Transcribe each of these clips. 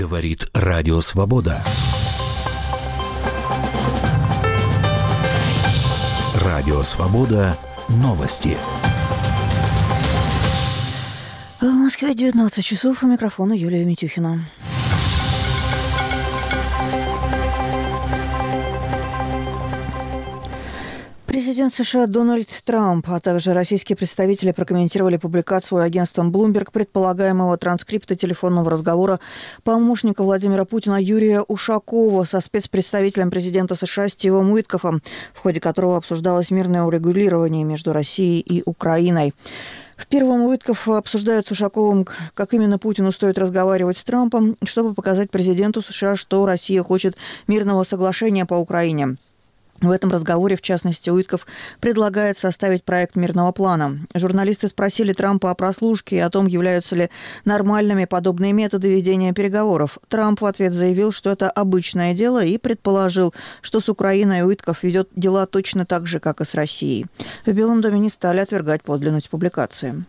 Говорит Радио Свобода. Радио Свобода. Новости. В Москве 19 часов. У микрофона Юлия Митюхина. Президент США Дональд Трамп, а также российские представители прокомментировали публикацию агентством Bloomberg предполагаемого транскрипта телефонного разговора помощника Владимира Путина Юрия Ушакова со спецпредставителем президента США Стивом Уиткофом, в ходе которого обсуждалось мирное урегулирование между Россией и Украиной. В первом Уиткоф обсуждает с Ушаковым, как именно Путину стоит разговаривать с Трампом, чтобы показать президенту США, что Россия хочет мирного соглашения по Украине. В этом разговоре, в частности, Уиткоф предлагает составить проект мирного плана. Журналисты спросили Трампа о прослушке и о том, являются ли нормальными подобные методы ведения переговоров. Трамп в ответ заявил, что это обычное дело, и предположил, что с Украиной Уиткоф ведет дела точно так же, как и с Россией. В Белом доме не стали отвергать подлинность публикации.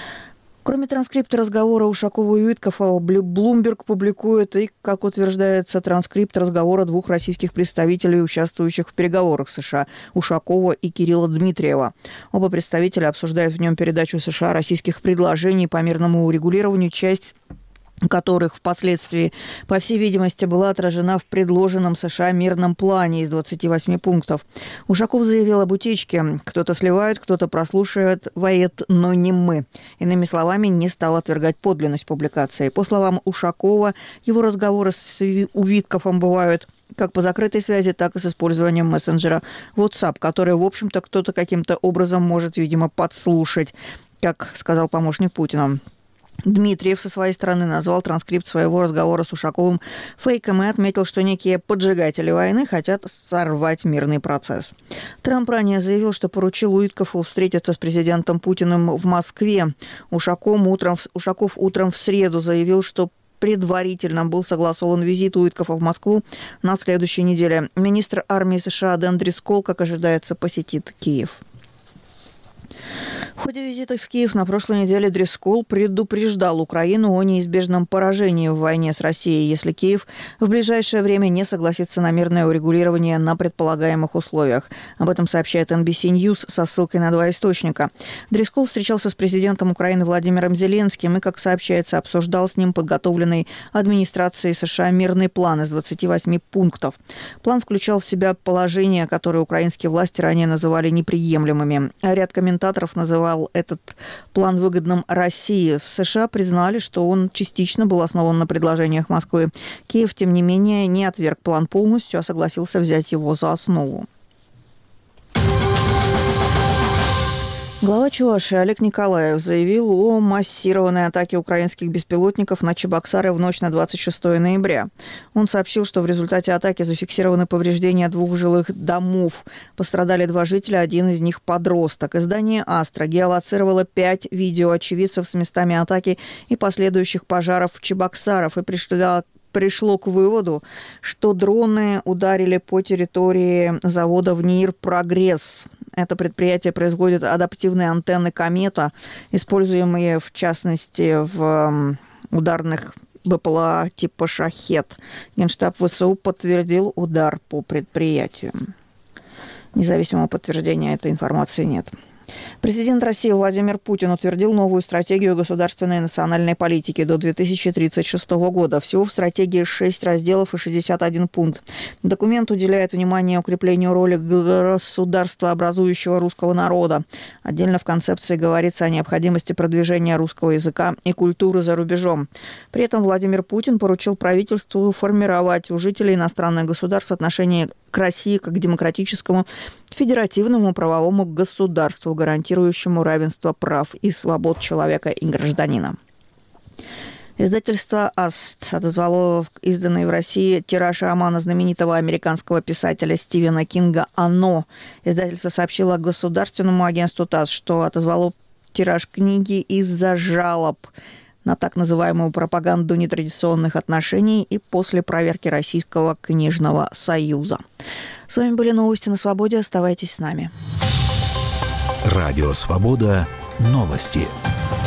Кроме транскрипта разговора Ушакова и Уиткофа, Bloomberg публикует и, как утверждается, транскрипт разговора двух российских представителей, участвующих в переговорах США – Ушакова и Кирилла Дмитриева. Оба представителя обсуждают в нем передачу США российских предложений по мирному урегулированию, часть которых впоследствии, по всей видимости, была отражена в предложенном США мирном плане из 28 пунктов. Ушаков заявил об утечке. Кто-то сливает, кто-то прослушивает, но не мы. Иными словами, не стал отвергать подлинность публикации. По словам Ушакова, его разговоры с Уиткофом бывают как по закрытой связи, так и с использованием мессенджера WhatsApp, который, в общем-то, кто-то каким-то образом может, видимо, подслушать, как сказал помощник Путина. Дмитриев со своей стороны назвал транскрипт своего разговора с Ушаковым фейком и отметил, что некие поджигатели войны хотят сорвать мирный процесс. Трамп ранее заявил, что поручил Уиткофу встретиться с президентом Путиным в Москве. Ушаков утром в среду заявил, что предварительно был согласован визит Уиткофа в Москву на следующей неделе. Министр армии США Дэн Дрискол, как ожидается, посетит Киев. В ходе визита в Киев на прошлой неделе Дрискол предупреждал Украину о неизбежном поражении в войне с Россией, если Киев в ближайшее время не согласится на мирное урегулирование на предполагаемых условиях. Об этом сообщает NBC News со ссылкой на два источника. Дрискол встречался с президентом Украины Владимиром Зеленским и, как сообщается, обсуждал с ним подготовленный администрацией США мирный план из 28 пунктов. План включал в себя положения, которые украинские власти ранее называли неприемлемыми. Ряд комментаторов называл этот план выгодным России. В США признали, что он частично был основан на предложениях Москвы. Киев, тем не менее, не отверг план полностью, а согласился взять его за основу. Глава Чувашии Олег Николаев заявил о массированной атаке украинских беспилотников на Чебоксары в ночь на 26 ноября. Он сообщил, что в результате атаки зафиксированы повреждения двух жилых домов. Пострадали два жителя, один из них подросток. Издание «Астра» геолоцировало 5 видео очевидцев с местами атаки и последующих пожаров в Чебоксарах и пришло к выводу, что дроны ударили по территории завода «ВНИИР Прогресс». Это предприятие производит адаптивные антенны «Комета», используемые, в частности, в ударных БПЛА типа «Шахед». Генштаб ВСУ подтвердил удар по предприятию. Независимого подтверждения этой информации нет. Президент России Владимир Путин утвердил новую стратегию государственной и национальной политики до 2036 года. Всего в стратегии 6 разделов и 61 пункт. Документ уделяет внимание укреплению роли государства, образующего русского народа. Отдельно в концепции говорится о необходимости продвижения русского языка и культуры за рубежом. При этом Владимир Путин поручил правительству формировать у жителей иностранных государств отношение к России как к демократическому, федеративному правовому государству, гарантирующему равенство прав и свобод человека и гражданина. Издательство «Аст» отозвало изданный в России тираж романа знаменитого американского писателя Стивена Кинга «Оно». Издательство сообщило государственному агентству ТАСС, что отозвало тираж книги из-за жалоб на так называемую пропаганду нетрадиционных отношений и после проверки Российского книжного союза. С вами были новости на Свободе. Оставайтесь с нами. Радио Свобода. Новости.